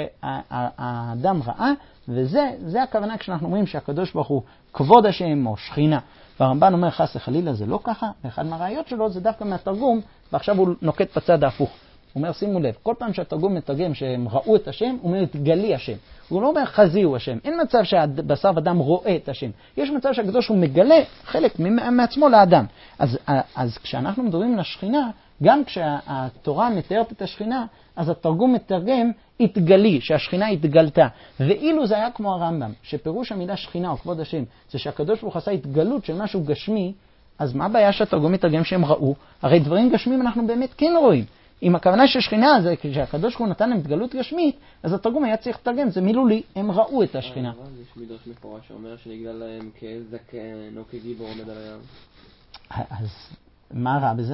שהאדם ראה, וזה הכוונה כשאנחנו אומרים שהקדוש ברוך הוא כבוד השם או שכינה. והרמב"ן אומר חס וחלילה זה לא ככה, ואחד מהראיות שלו זה דווקא מהתרגום, ועכשיו הוא נוקט בצד ההפוך. הוא אומר שימו לב, כל פעם שהתרגום מתרגם שהם ראו את השם, הוא אומר תגלי השם. הוא לא אומר חזיהו השם. אין מצב שהבשר אדם רואה את השם. יש מצב שהקדוש הוא מגלה חלק מעצמו לאדם. אז כשאנחנו מדברים על השכינה, גם כשהתורה מתארת את השכינה, אז התרגום מתרגם התגלי, שהשכינה התגלתה. ואילו זה היה כמו הרמב"ם, שפירוש המילה שכינה או כבוד השם, זה שהקדוש ברוך הוא עשה התגלות של משהו גשמי, אז מה הבעיה שהתרגום מתרגם שהם ראו? הרי דברים גשמים אנחנו באמת כן רואים. אם הכוונה של שכינה זה כשהקדוש ברוך הוא נתן להם התגלות גשמית, אז התרגום היה צריך לתרגם, זה מילולי, הם ראו את השכינה. יש מדרש מפורש שאומר שנגדל להם כזקן או כגיבור עומד על הים. אז מה רע בזה?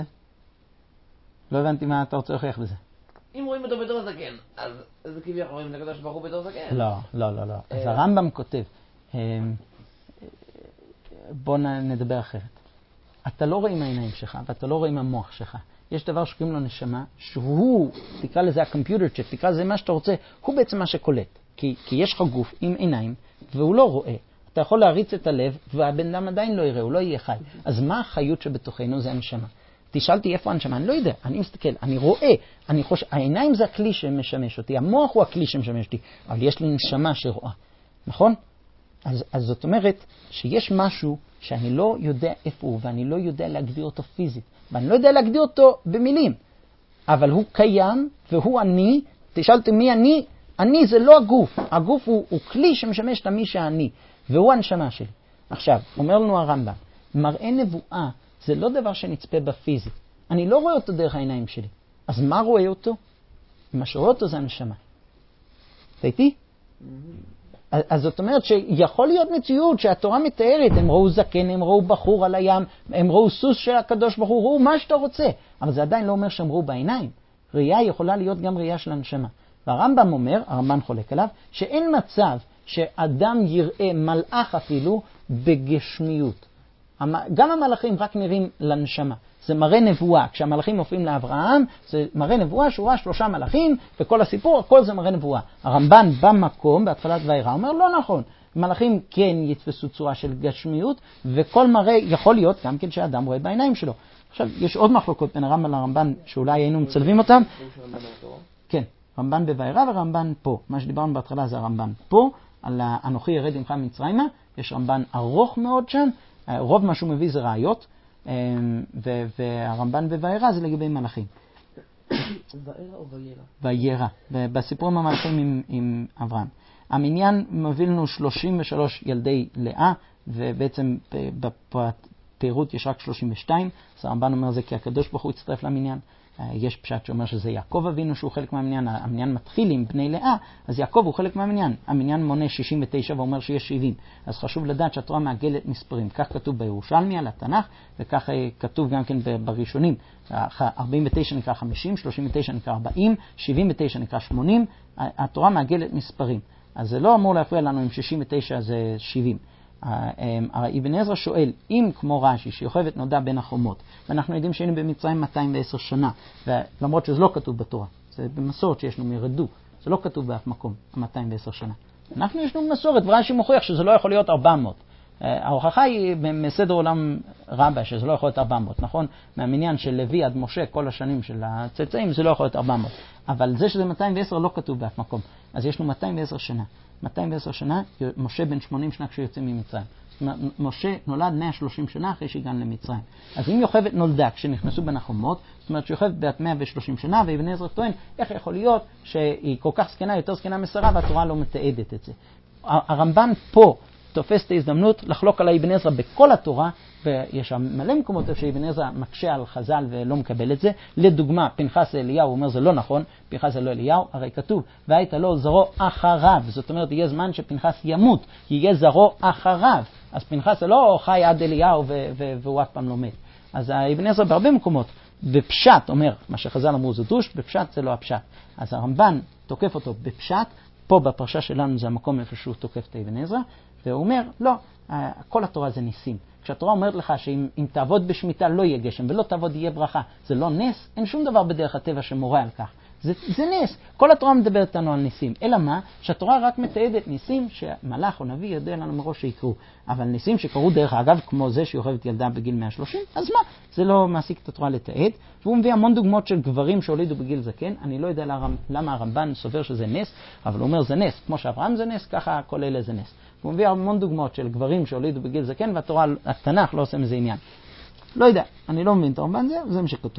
לא הבנתי מה אתה רוצה להוכיח בזה. אם רואים אותו בתור זקן, אז זה כביכול רואים את הקדוש ברוך הוא בתור זקן. לא. אז הרמב"ם כותב, בוא נדבר אחרת. אתה לא רואה עם העיניים שלך, ואתה לא רואה עם המוח שלך. יש דבר שקוראים לו נשמה, שהוא, תקרא לזה הקומפיוטר צ'יפ, תקרא לזה מה שאתה רוצה, הוא בעצם מה שקולט. כי יש לך גוף עם עיניים, והוא לא רואה. אתה יכול להריץ את הלב, והבן אדם עדיין לא יראה, הוא לא יהיה חי. אז מה החיות שבתוכנו? זה הנשמה. תשאלתי איפה הנשמה, אני לא יודע, אני מסתכל, אני רואה, אני חושב, העיניים זה הכלי שמשמש אותי, המוח הוא הכלי שמשמש אותי, אבל יש לי נשמה שרואה, נכון? אז זאת אומרת שיש משהו שאני לא יודע איפה הוא, ואני לא יודע להגדיר אותו פיזית, ואני לא יודע להגדיר אותו במילים, אבל הוא קיים, והוא אני. תשאלתי מי אני? אני זה לא הגוף, הגוף הוא כלי שמשמש את מי שאני, והוא הנשמה שלי. עכשיו, אומר לנו הרמב"ם, מראה נבואה זה לא דבר שנצפה בפיזית. אני לא רואה אותו דרך העיניים שלי. אז מה רואה אותו? מה שרואה אותו זה הנשמה. אתה איתי? אז זאת אומרת שיכול להיות מציאות שהתורה מתארת, הם ראו זקן, הם ראו בחור על הים, הם ראו סוס של הקדוש ברוך הוא, ראו מה שאתה רוצה. אבל זה עדיין לא אומר שהם ראו בעיניים. ראייה יכולה להיות גם ראייה של הנשמה. והרמב"ם אומר, הרמב"ן חולק עליו, שאין מצב שאדם יראה מלאך אפילו בגשמיות. גם המלאכים רק נראים לנשמה. זה מראה נבואה. כשהמלאכים מופיעים לאברהם, זה מראה נבואה שהוא ראה 3 מלאכים, וכל הסיפור, הכל זה מראה נבואה. הרמב"ן במקום, בהתחלת וירא, אומר לא נכון. מלאכים כן יתפסו צורה של גשמיות, וכל מראה יכול להיות גם כן שהאדם רואה בעיניים שלו. עכשיו, יש עוד מחלוקות בין הרמב"ן לרמב"ן, שאולי היינו מצלבים אותם. כן, רמב"ן בוירא ורמב"ן פה. מה שדיברנו בהתחלה זה הרמב"ן פה, על אנוכי ירד עמך מצרימה. יש רמב"ן ארוך מאוד שם, רוב מה שהוא מביא זה ראיות, והרמב"ן בוירא זה לגבי מלאכים. וירא או וירא? וירא, בסיפורים המלאכים עם אברהם. המניין מביא לנו 33 ילדי לאה, ובעצם בפירוט יש רק 32, אז הרמב"ן אומר זה כי הקדוש ברוך הוא הצטרף למניין. יש פשט שאומר שזה יעקב אבינו שהוא חלק מהמניין, המניין מתחיל עם בני לאה, אז יעקב הוא חלק מהמניין. המניין מונה 69 ואומר שיש 70. אז חשוב לדעת שהתורה מעגלת מספרים. כך כתוב בירושלמי על התנ"ך, וכך כתוב גם כן בראשונים. 49 נקרא 50, 39 נקרא 40, 79 נקרא 80. התורה מעגלת מספרים. אז זה לא אמור להפריע לנו אם 69 זה 70. אבן עזרא שואל, אם כמו רש"י שיוכבד נודע בין החומות, ואנחנו יודעים שהיינו במצרים 210 שנה, ולמרות שזה לא כתוב בתורה, זה במסורת שיש לנו ירדו, זה לא כתוב באף מקום, 210 שנה. אנחנו יש לנו מסורת, ורש"י מוכיח שזה לא יכול להיות 400. ההוכחה היא מסדר עולם רבה, שזה לא יכול להיות 400, נכון? מהמניין של לוי עד משה, כל השנים של הצאצאים, זה לא יכול להיות 400. אבל זה שזה 210 לא כתוב באף מקום. אז יש לנו 210 שנה. 210 שנה, משה בן 80 שנה כשיוצא ממצרים. משה נולד 130 שנה אחרי שהגענו למצרים. אז אם יוכבד נולדה כשנכנסו בין החומות, זאת אומרת שיוכבד בת 130 שנה, ואבן עזרא טוען, איך יכול להיות שהיא כל כך זקנה, יותר זקנה משרה, והתורה לא מתעדת את זה. הרמב"ן פה תופס את ההזדמנות לחלוק על אבן עזרא בכל התורה, ויש שם מלא מקומות איפה שאבן עזרא מקשה על חז"ל ולא מקבל את זה. לדוגמה, פנחס אליהו, הוא אומר זה לא נכון, פנחס זה לא אליהו, הרי כתוב, והיית לו זרעו אחריו, זאת אומרת יהיה זמן שפנחס ימות, יהיה זרעו אחריו, אז פנחס זה לא חי עד אליהו והוא אף פעם לא מת. אז אבן עזרא בהרבה מקומות, בפשט אומר, מה שחז"ל אמרו זה דוש, בפשט זה לא הפשט. אז הרמב"ן תוקף אותו בפשט, פה בפרשה שלנו זה המקום איפה שהוא תוקף את אבן עזרא, והוא אומר, לא, כל התורה זה ניסים. כשהתורה אומרת לך שאם תעבוד בשמיטה לא יהיה גשם ולא תעבוד יהיה ברכה, זה לא נס, אין שום דבר בדרך הטבע שמורה על כך. זה נס. כל התורה מדברת לנו על ניסים. אלא מה? שהתורה רק מתעדת ניסים שמלאך או נביא יודע לנו מראש שיקרו. אבל ניסים שקרו דרך אגב, כמו זה שיוכבד ילדה בגיל 130, אז מה? זה לא מעסיק את התורה לתעד. והוא מביא המון דוגמאות של גברים שהולידו בגיל זקן. אני לא יודע למה הרמב"ן סובר שזה נס, אבל הוא אומר זה נס. כמו שאברהם זה נס, ככה כל אלה זה נס. הוא מביא המון דוגמאות של גברים שהולידו בגיל זקן, והתורה, התנ"ך לא עושה מזה עניין. לא יודע, אני לא מבין את הרמב"ן זה מה שכתוב.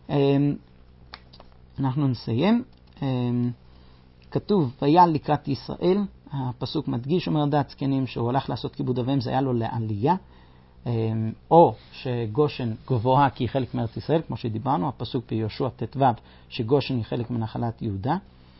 אנחנו נסיים. כתוב, ויעל לקראת ישראל, הפסוק מדגיש, אומר דעת זקנים שהוא הלך לעשות כיבוד אביהם, זה היה לו לעלייה, או שגושן גבוהה כי היא חלק מארץ ישראל, כמו שדיברנו, הפסוק ביהושע ט"ו, שגושן היא חלק מנחלת יהודה.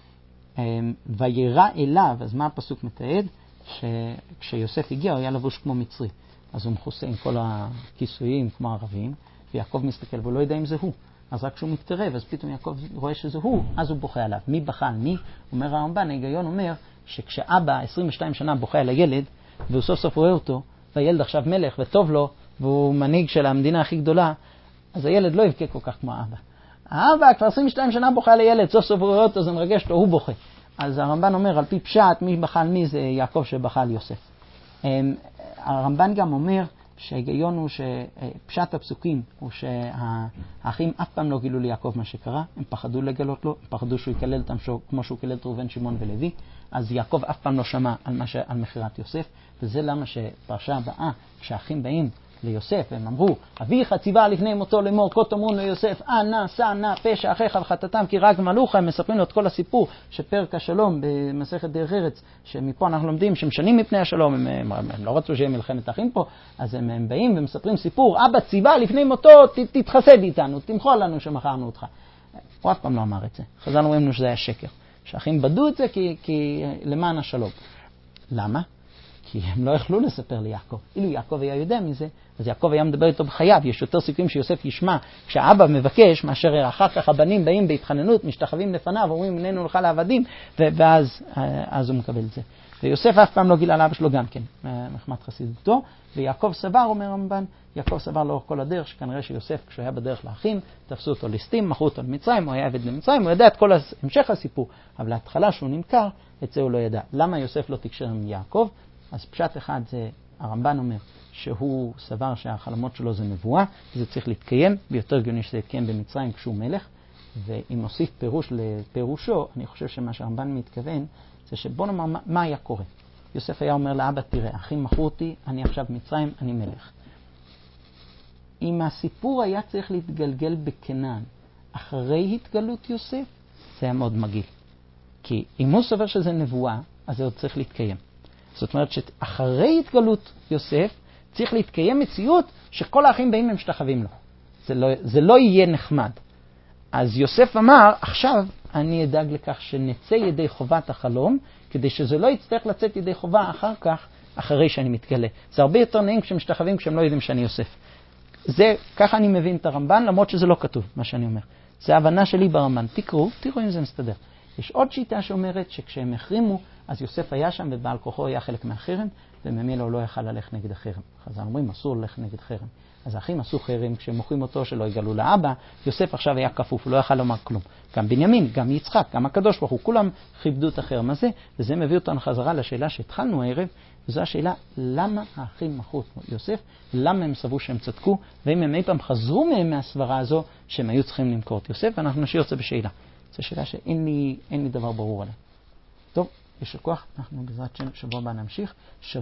וירא אליו, אז מה הפסוק מתעד? שכשיוסף הגיע הוא היה לבוש כמו מצרי, אז הוא מכוסה עם כל הכיסויים כמו ערבים, ויעקב מסתכל והוא לא יודע אם זה הוא. אז רק כשהוא מתקרב, אז פתאום יעקב רואה שזה הוא, אז הוא בוכה עליו. מי בכה על מי? אומר הרמב"ן, ההיגיון אומר שכשאבא 22 שנה בוכה על הילד, והוא סוף סוף רואה אותו, והילד עכשיו מלך וטוב לו, והוא מנהיג של המדינה הכי גדולה, אז הילד לא יבכה כל כך כמו האבא. האבא כבר 22 שנה בוכה על הילד, סוף סוף הוא רואה אותו, זה מרגש לו, הוא בוכה. אז הרמב"ן אומר, על פי פשט, מי בכה על מי זה יעקב שבכה על יוסף. הרמב"ן גם אומר, שההיגיון הוא שפשט הפסוקים הוא שהאחים אף פעם לא גילו ליעקב מה שקרה, הם פחדו לגלות לו, הם פחדו שהוא יקלל אותם כמו שהוא קילל את ראובן, שמעון ולוי, אז יעקב אף פעם לא שמע על מכירת יוסף, וזה למה שפרשה הבאה, כשהאחים באים ליוסף, והם אמרו, אביך ציווה לפני מותו לאמור, כה תאמרו ליוסף, נא שא נא פשע אחיך וחטאתם כי רק מלאוך. הם מספרים לו את כל הסיפור שפרק השלום במסכת דרך ארץ, שמפה אנחנו לומדים שמשנים מפני השלום, הם לא רצו שיהיה מלחמת אחים פה, אז הם באים ומספרים סיפור, אבא ציווה לפני מותו, תתחסד איתנו, תמחול לנו שמכרנו אותך. הוא אף פעם לא אמר את זה. חז"ל אומרים לנו שזה היה שקר, שהאחים בדו את זה כי למען השלום. למה? כי הם לא יכלו לספר ליעקב. אילו יעקב היה יודע מזה, אז יעקב היה מדבר איתו בחייו. יש יותר סיכויים שיוסף ישמע כשהאבא מבקש, מאשר אחר כך הבנים באים בהתחננות, משתחווים לפניו, אומרים איננו נלכה לעבדים, ואז הוא מקבל את זה. ויוסף אף פעם לא גילה לאבא שלו גם כן, מחמת חסידותו, ויעקב סבר, אומר רמב"ן, יעקב סבר לאורך כל הדרך, שכנראה שיוסף כשהוא היה בדרך לאחים, תפסו אותו ליסטים, מכרו אותו למצרים, הוא היה עבד למצרים, הוא ידע את כל המשך הסיפור, אבל להתחלה שהוא נמכר, את זה הוא לא ידע. למה יוסף לא תקשר עם יעקב? אז פשט אחד זה, הרמב"ן אומר, שהוא סבר שהחלומות שלו זה נבואה, זה צריך להתקיים, ביותר הגיוני שזה יתקיים במצרים כשהוא מלך, ואם נוסיף פירוש לפירושו, אני חושב שמה שהרמב"ן מתכוון, זה שבוא נאמר מה היה קורה. יוסף היה אומר לאבא, תראה, אחים מכרו אותי, אני עכשיו מצרים, אני מלך. אם הסיפור היה צריך להתגלגל בכנען, אחרי התגלות יוסף, זה היה מאוד מגעיל. כי אם הוא סובר שזה נבואה, אז זה עוד צריך להתקיים. זאת אומרת שאחרי התגלות יוסף, צריך להתקיים מציאות שכל האחים באים הם משתחווים לו. זה לא יהיה נחמד. אז יוסף אמר, עכשיו אני אדאג לכך שנצא ידי חובת החלום, כדי שזה לא יצטרך לצאת ידי חובה אחר כך, אחרי שאני מתגלה. זה הרבה יותר נעים כשמשתחווים כשהם לא יודעים שאני יוסף. זה, ככה אני מבין את הרמב"ן, למרות שזה לא כתוב, מה שאני אומר. זה ההבנה שלי ברמב"ן. תראו אם זה מסתדר. יש עוד שיטה שאומרת שכשהם החרימו, אז יוסף היה שם ובעל כוחו היה חלק מהחרם, וממילא הוא לא יכל ללכת נגד החרם. חז"ל אומרים, אסור ללכת נגד חרם. אז האחים עשו חרם כשהם מוכרים אותו שלא יגלו לאבא, יוסף עכשיו היה כפוף, הוא לא יכל לומר כלום. גם בנימין, גם יצחק, גם הקדוש ברוך הוא, כולם כיבדו את החרם הזה, וזה מביא אותנו חזרה לשאלה שהתחלנו הערב, וזו השאלה, למה האחים מכרו את יוסף, למה הם סברו שהם צדקו, ואם הם אי פעם חזרו מהם מהסברה הזו, שהם היו צריכים למכור את יוסף, ואנחנו נשאיר את זה בשאלה. זו שאלה שאין לי דבר ברור עליה. טוב, יש כוח, אנחנו בעזרת שבוע הבא נמשיך.